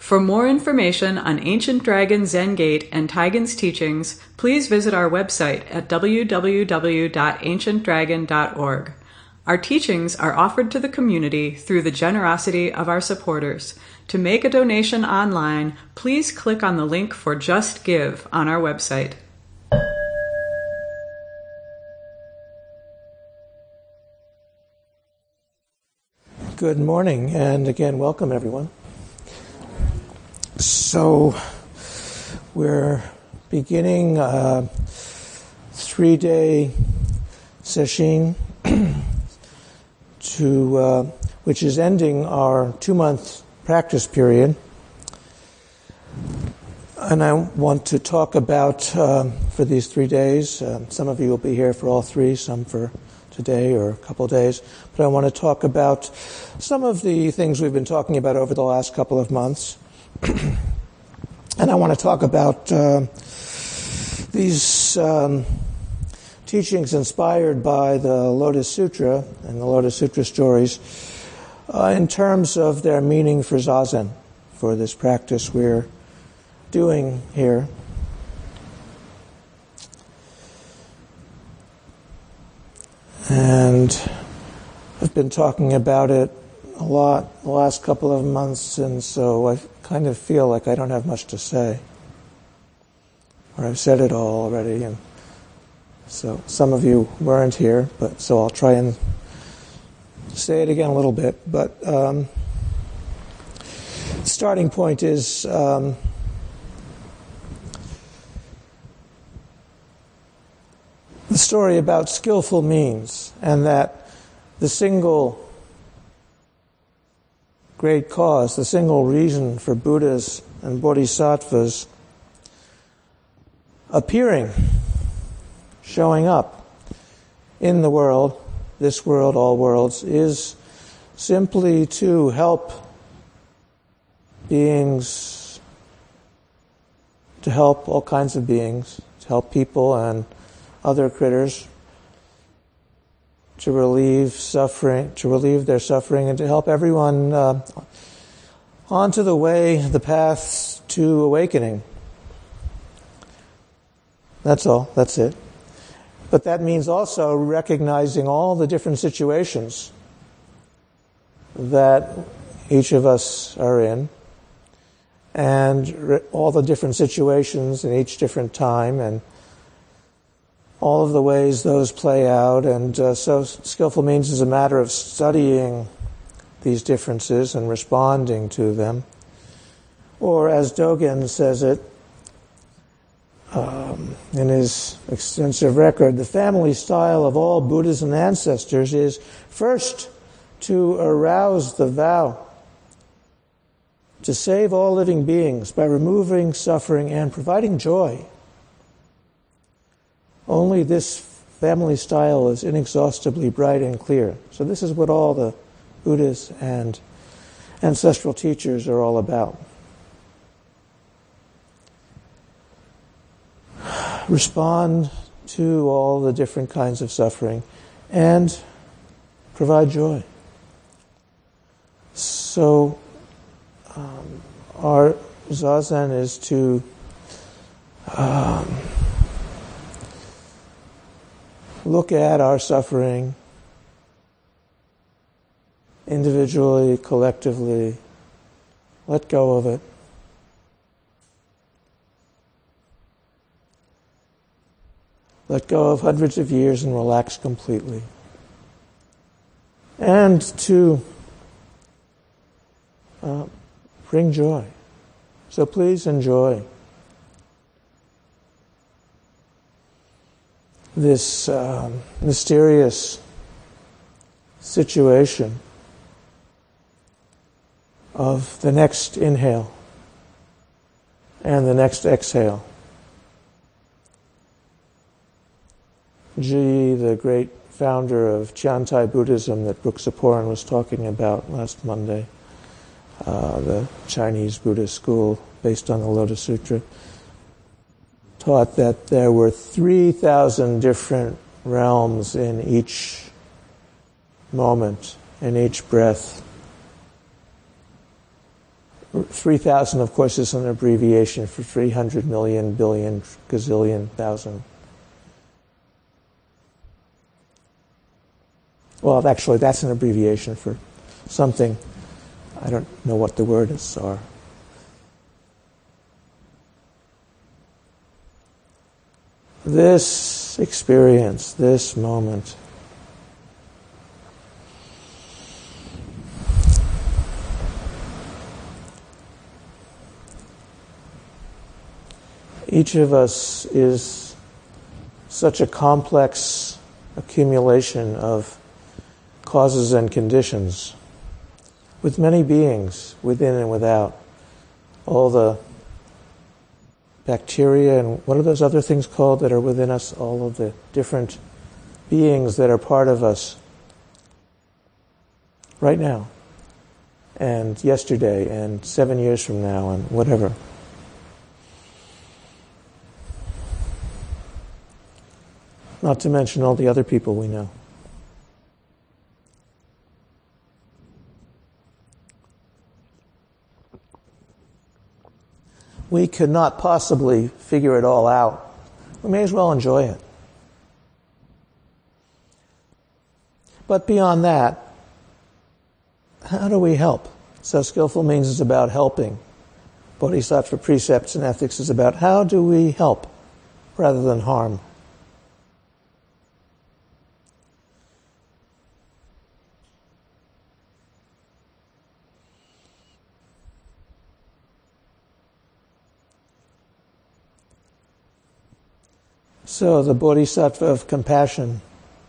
For more information on Ancient Dragon Zen Gate and Taigen's teachings, please visit our website at www.ancientdragon.org. Our teachings are offered to the community through the generosity of our supporters. To make a donation online, please click on the link for Just Give on our website. Good morning, and again, welcome everyone. So, we're beginning a 3-day session which is ending our 2-month practice period. And I want to talk about, for these 3 days, some of you will be here for all 3, some for today or a couple of days, but I want to talk about some of the things we've been talking about over the last couple of months. And I want to talk about these teachings inspired by the Lotus Sutra and the Lotus Sutra stories in terms of their meaning for Zazen, for this practice we're doing here. And I've been talking about it a lot the last couple of months, and so I kind of feel like I don't have much to say. Or I've said it all already, and so some of you weren't here, but so I'll try and say it again a little bit. But the starting point is the story about skillful means, and that the single great cause, the single reason for Buddhas and Bodhisattvas appearing, showing up in the world, this world, all worlds, is simply to help beings, to help all kinds of beings, to help people and other critters, to relieve suffering, to relieve their suffering, and to help everyone onto the way, the path to awakening. That's all. That's it. But that means also recognizing all the different situations that each of us are in, and all the different situations in each different time, and all of the ways those play out. And so skillful means is a matter of studying these differences and responding to them. Or as Dogen says it in his extensive record, the family style of all Buddhas and ancestors is first to arouse the vow to save all living beings by removing suffering and providing joy. Only this family style is inexhaustibly bright and clear. So this is what all the Buddhas and ancestral teachers are all about. Respond to all the different kinds of suffering and provide joy. So our Zazen is to look at our suffering individually, collectively, let go of it. Let go of hundreds of years and relax completely. And to bring joy. So please enjoy this mysterious situation of the next inhale and the next exhale. Ji, the great founder of Tiantai Buddhism that Brooke Saporan was talking about last Monday, the Chinese Buddhist school based on the Lotus Sutra, taught that there were 3,000 different realms in each moment, in each breath. 3,000, of course, is an abbreviation for 300 million, billion, gazillion, thousand. Well, actually, that's an abbreviation for something. I don't know what the words are. This experience, this moment, each of us is such a complex accumulation of causes and conditions with many beings within and without. All the bacteria and what are those other things called that are within us? All of the different beings that are part of us right now and yesterday and 7 years from now and whatever. Not to mention all the other people we know. We could not possibly figure it all out. We may as well enjoy it. But beyond that, how do we help? So Skillful Means is about helping. Bodhisattva Precepts and Ethics is about how do we help rather than harm. So the Bodhisattva of Compassion,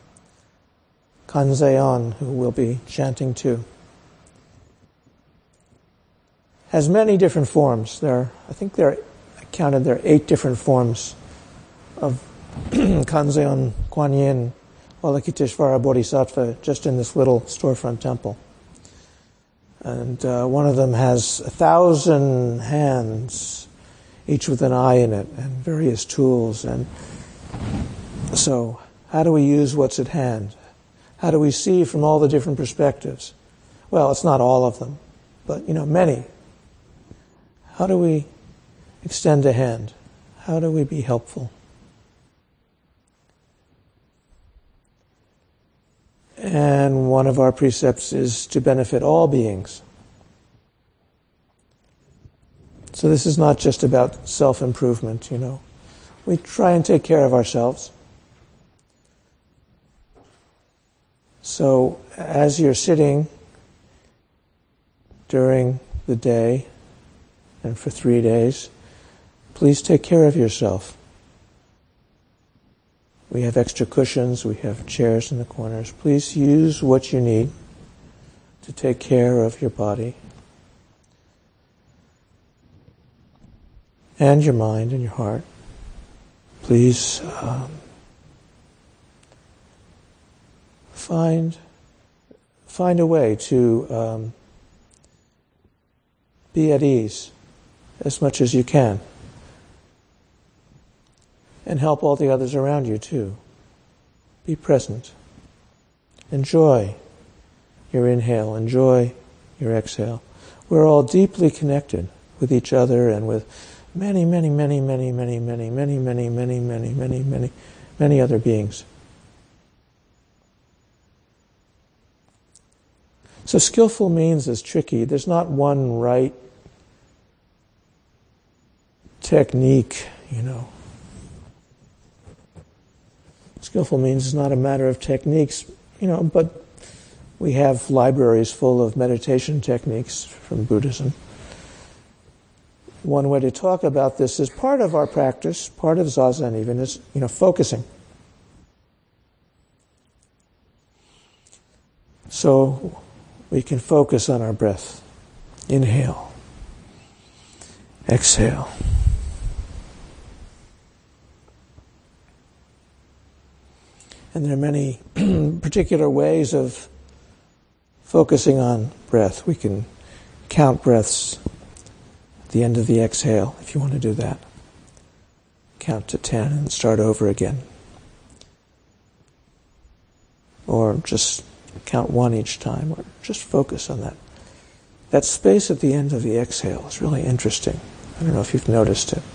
Kanzeon, who we'll be chanting to, has many different forms. I counted there are 8 different forms of Kanzeon Kuan Yin, Avalokiteshvara Bodhisattva, just in this little storefront temple. And one of them has 1,000 hands, each with an eye in it, and various tools. And so, how do we use what's at hand? How do we see from all the different perspectives? Well, it's not all of them, but many. How do we extend a hand? How do we be helpful? And one of our precepts is to benefit all beings. So this is not just about self-improvement, We try and take care of ourselves. So as you're sitting during the day and for 3 days, please take care of yourself. We have extra cushions, we have chairs in the corners. Please use what you need to take care of your body and your mind and your heart. Please find a way to be at ease as much as you can, and help all the others around you too. Be present. Enjoy your inhale. Enjoy your exhale. We're all deeply connected with each other and with many, many, many, many, many, many, many, many, many, many, many, many, many other beings. So Skillful Means is tricky. There's not one right technique, Skillful Means is not a matter of techniques, but we have libraries full of meditation techniques from Buddhism. One way to talk about this is part of our practice, part of Zazen even, is, focusing. So we can focus on our breath. Inhale. Exhale. And there are many particular ways of focusing on breath. We can count breaths at the end of the exhale, if you want to do that. Count to 10 and start over again. Or just count 1 each time, or just focus on that That space at the end of the exhale is really interesting. I don't know if you've noticed it.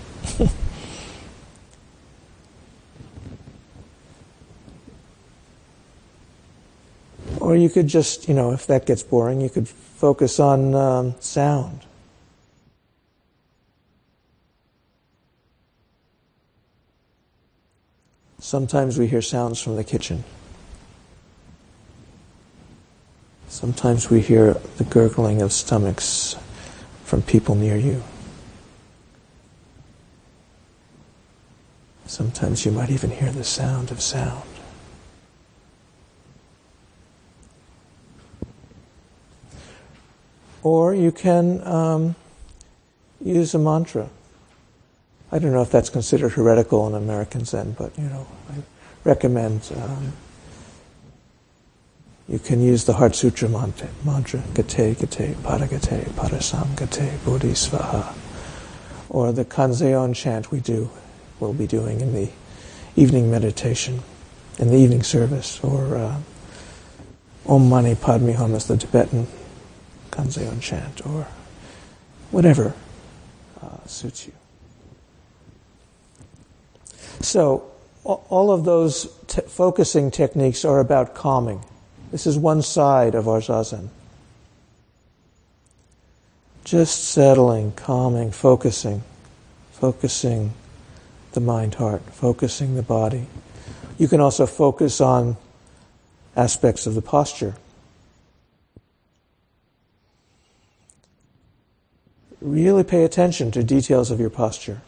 Or you could just, if that gets boring, you could focus on sound. Sometimes we hear sounds from the kitchen. Sometimes we hear the gurgling of stomachs from people near you. Sometimes you might even hear the sound of sound. Or you can use a mantra. I don't know if that's considered heretical in American Zen, but I recommend you can use the Heart Sutra mantra, Gate, Gate, Pada Gate, Padasam Gate, Bodhisvaha, or the Kanzeon chant we'll be doing in the evening meditation, in the evening service, or Om Mani Padme Hum is the Tibetan Kanzeon chant, or whatever suits you. So, all of those focusing techniques are about calming. This is one side of our zazen. Just settling, calming, focusing the mind-heart, focusing the body. You can also focus on aspects of the posture. Really pay attention to details of your posture.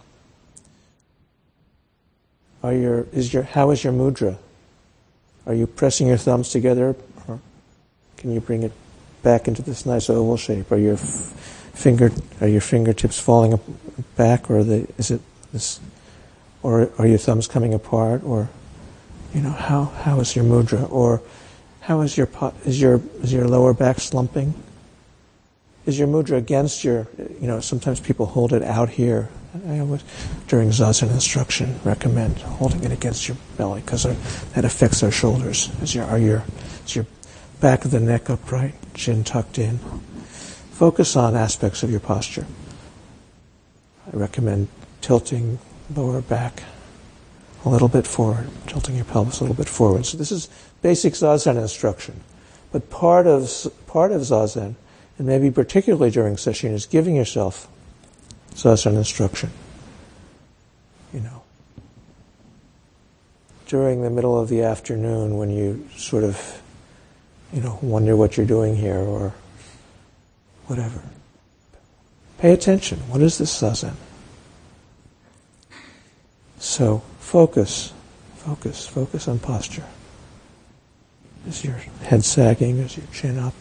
How is your mudra? Are you pressing your thumbs together, or can you bring it back into this nice oval shape? Are your fingertips falling back, or is it this? Or are your thumbs coming apart? Or how is your mudra? Or how is your lower back slumping? Is your mudra against your? Sometimes people hold it out here. I always, during zazen instruction, recommend holding it against your belly because that affects our shoulders. Is your back of the neck upright, chin tucked in? Focus on aspects of your posture. I recommend tilting lower back a little bit forward, tilting your pelvis a little bit forward. So this is basic zazen instruction. But part of zazen, and maybe particularly during sesshin, is giving yourself zazen instruction. During the middle of the afternoon when you sort of, wonder what you're doing here or whatever. Pay attention. What is this zazen? So focus on posture. Is your head sagging? Is your chin up?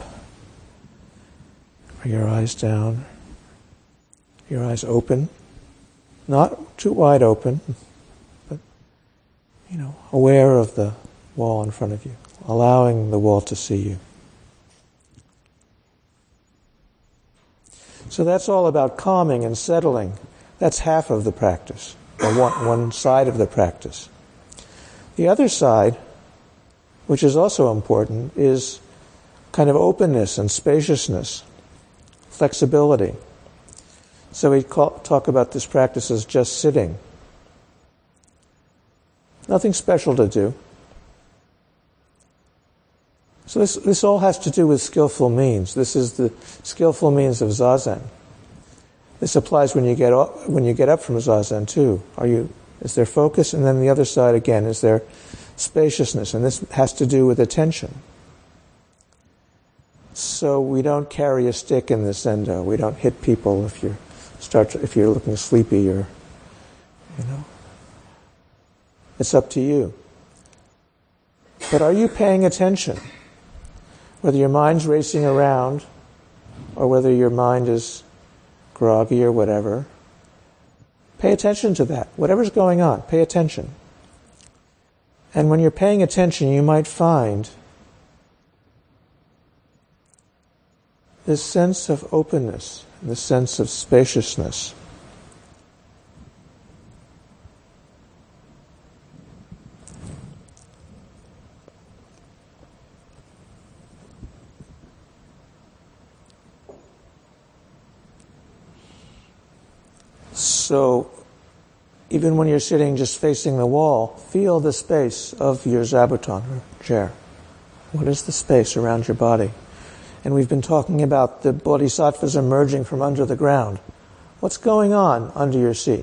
Are your eyes down? Your eyes open, not too wide open, but, aware of the wall in front of you, allowing the wall to see you. So that's all about calming and settling. That's half of the practice, or one side of the practice. The other side, which is also important, is kind of openness and spaciousness, flexibility. So we talk about this practice as just sitting. Nothing special to do. So this all has to do with skillful means. This is the skillful means of zazen. This applies when you get up from zazen too. Is there focus? And then the other side again, is there spaciousness? And this has to do with attention. So we don't carry a stick in the sendo. We don't hit people if you're looking sleepy, or it's up to you. But are you paying attention? Whether your mind's racing around or whether your mind is groggy or whatever, pay attention to that. Whatever's going on, pay attention. And when you're paying attention, you might find this sense of openness, this sense of spaciousness. So even when you're sitting just facing the wall, feel the space of your zabuton or chair. What is the space around your body? And we've been talking about the bodhisattvas emerging from under the ground. What's going on under your seat?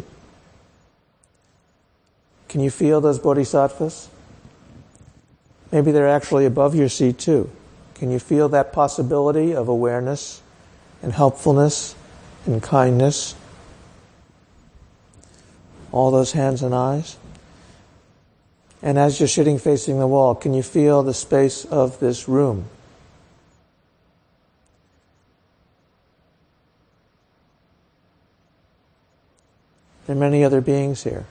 Can you feel those bodhisattvas? Maybe they're actually above your seat too. Can you feel that possibility of awareness and helpfulness and kindness? All those hands and eyes. And as you're sitting facing the wall, can you feel the space of this room? There are many other beings here.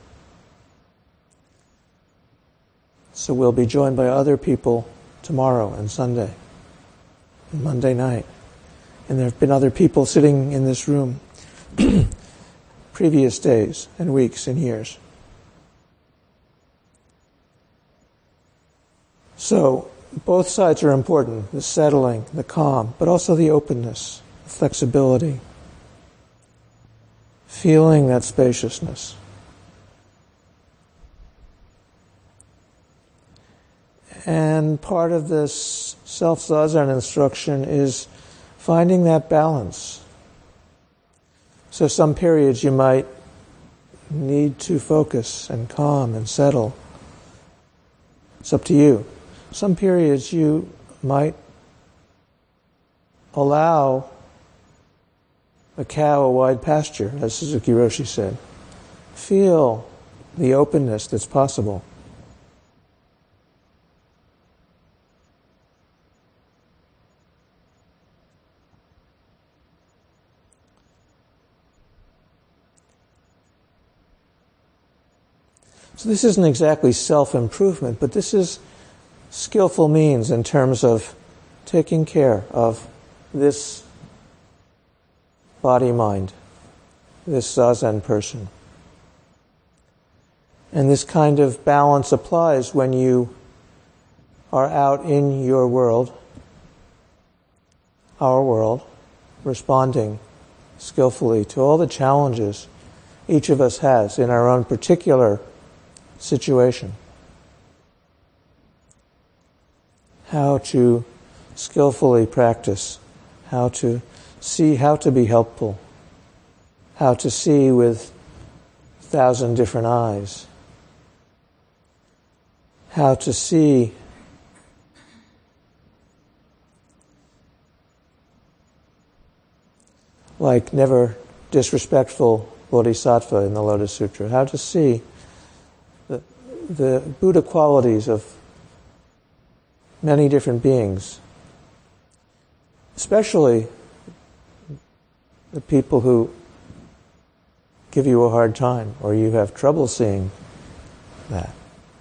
So we'll be joined by other people tomorrow and Sunday and Monday night. And there have been other people sitting in this room previous days and weeks and years. So both sides are important, the settling, the calm, but also the openness, the flexibility, feeling that spaciousness. And part of this self-zazen instruction is finding that balance. So some periods you might need to focus and calm and settle. It's up to you. Some periods you might allow a cow a wide pasture, as Suzuki Roshi said. Feel the openness that's possible. So this isn't exactly self-improvement, but this is skillful means in terms of taking care of this body-mind, this zazen person. And this kind of balance applies when you are out in your world, our world, responding skillfully to all the challenges each of us has in our own particular situation. How to skillfully practice, how to see how to be helpful, how to see with 1,000 different eyes, how to see like never disrespectful bodhisattva in the Lotus Sutra, how to see the Buddha qualities of many different beings, especially the people who give you a hard time or you have trouble seeing that.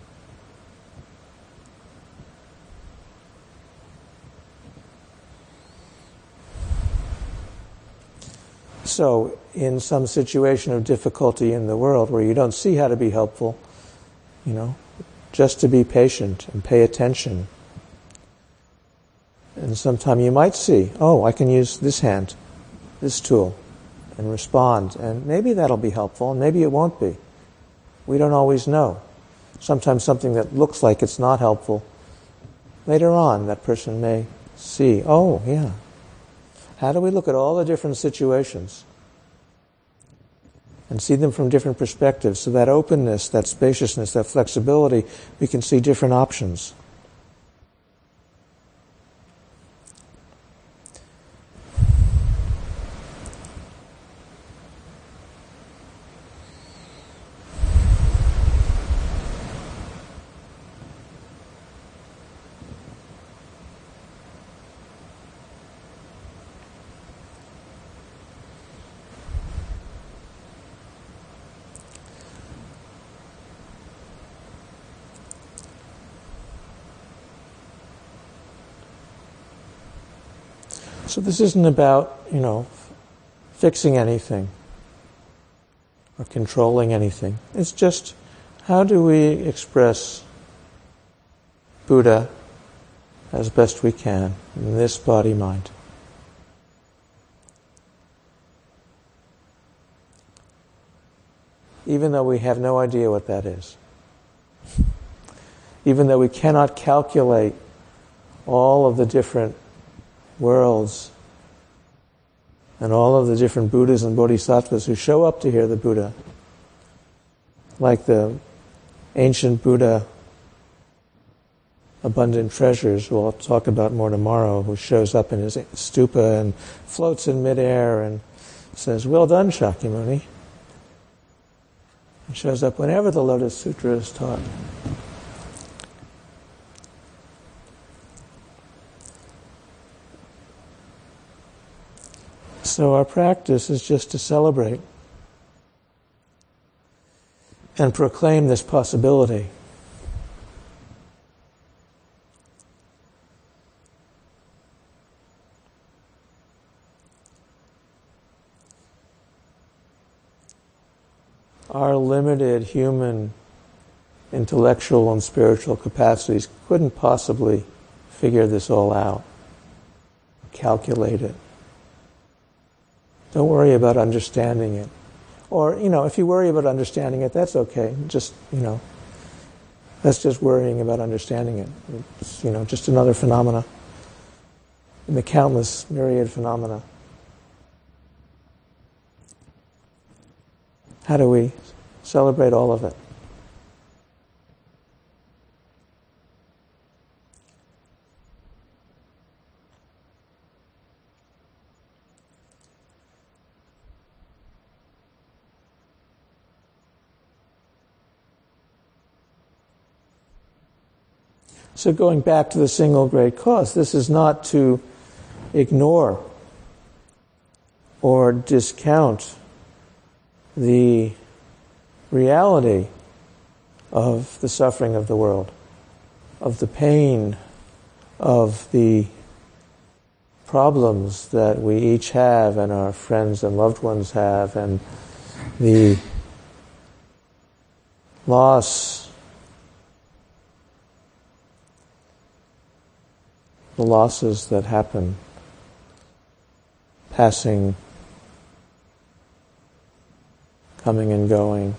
So, in some situation of difficulty in the world where you don't see how to be helpful, just to be patient and pay attention. And sometime you might see, I can use this hand, this tool, and respond. And maybe that'll be helpful, and maybe it won't be. We don't always know. Sometimes something that looks like it's not helpful, later on that person may see, how do we look at all the different situations and see them from different perspectives? So that openness, that spaciousness, that flexibility, we can see different options. So this isn't about, fixing anything or controlling anything. It's just, how do we express Buddha as best we can in this even though we have no idea what that is. Even though we cannot calculate all of the different worlds and all of the different Buddhas and Bodhisattvas who show up to hear the Buddha, like the ancient Buddha, Abundant Treasures, who I'll talk about more tomorrow, who shows up in his stupa and floats in midair and says, "Well done, Shakyamuni." He shows up whenever the Lotus Sutra is taught. So our practice is just to celebrate and proclaim this possibility. Our limited human intellectual and spiritual capacities couldn't possibly figure this all out, calculate it. Don't worry about understanding it. Or, if you worry about understanding it, that's okay. Just, that's just worrying about understanding it. It's, just another phenomena in the countless myriad phenomena. How do we celebrate all of it? So going back to the single great cause, this is not to ignore or discount the reality of the suffering of the world, of the pain, of the problems that we each have and our friends and loved ones have, and the loss, the losses that happen, passing, coming and going.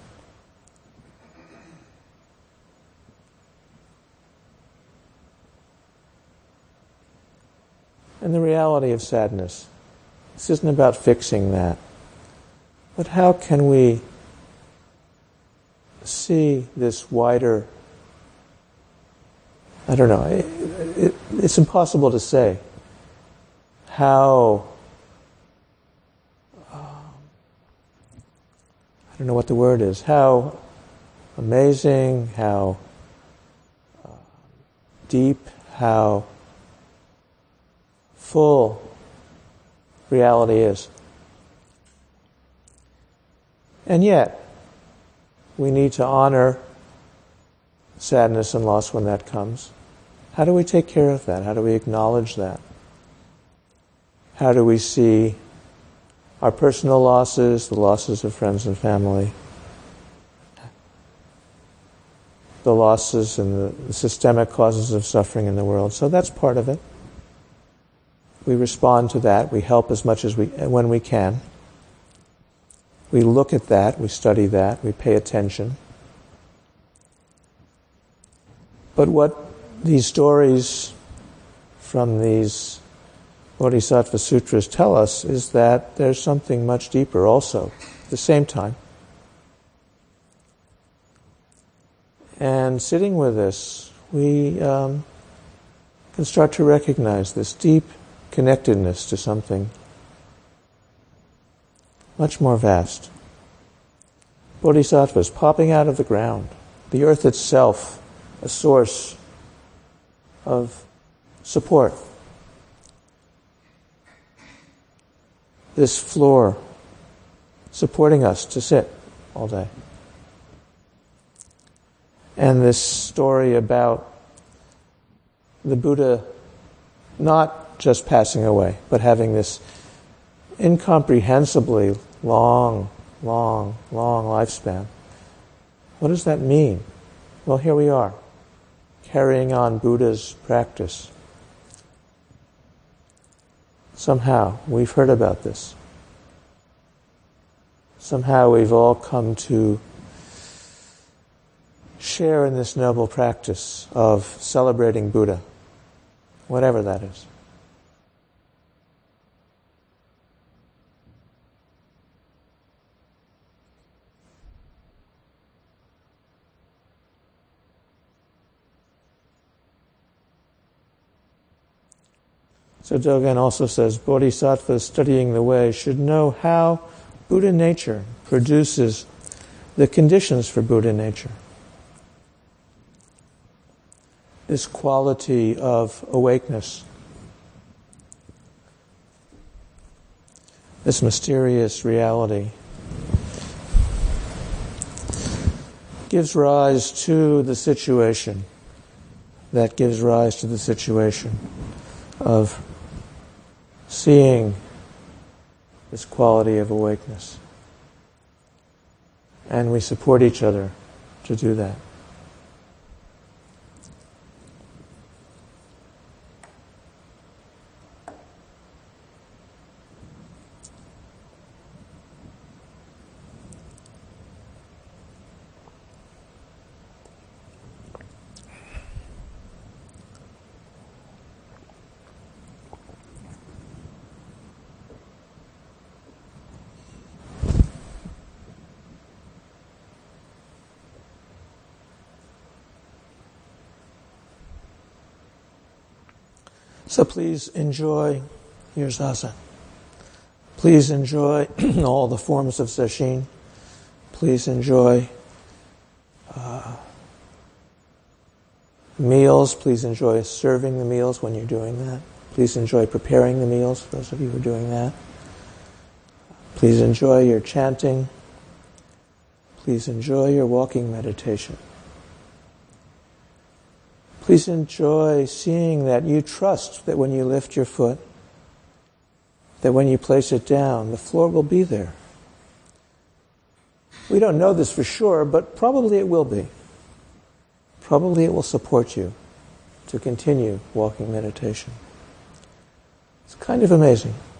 And the reality of sadness. This isn't about fixing that. But how can we see this wider? I don't know. It's impossible to say how. I don't know what the word is. How amazing, how deep, how full reality is. And yet, we need to honor sadness and loss when that comes. How do we take care of that? How do we acknowledge that? How do we see our personal losses, the losses of friends and family, the losses and the systemic causes of suffering in the world? So that's part of it. We respond to that. We help as much as when we can. We look at that. We study that. We pay attention. But what these stories from these Bodhisattva Sutras tell us is that there's something much deeper also at the same time. And sitting with this, we can start to recognize this deep connectedness to something much more vast. Bodhisattvas popping out of the ground, the earth itself, a source of support. This floor supporting us to sit all day. And this story about the Buddha not just passing away, but having this incomprehensibly long lifespan. What does that mean? Well, here we are, carrying on Buddha's practice. Somehow, we've heard about this. somehow we've all come to share in this noble practice of celebrating Buddha, whatever that is. So Dogen also says, Bodhisattvas studying the way should know how Buddha nature produces the conditions for Buddha nature. This quality of awakeness, this mysterious reality, gives rise to the situation that gives rise to the situation of seeing this quality of awakeness. And we support each other to do that. So please enjoy your zazen. Please enjoy all the forms of sesshin. Please enjoy meals. Please enjoy serving the meals when you're doing that. Please enjoy preparing the meals, for those of you who are doing that. Please enjoy your chanting. Please enjoy your walking meditation. Please enjoy seeing that you trust that when you lift your foot, that when you place it down, the floor will be there. We don't know this for sure, but probably it will be. Probably it will support you to continue walking meditation. It's kind of amazing.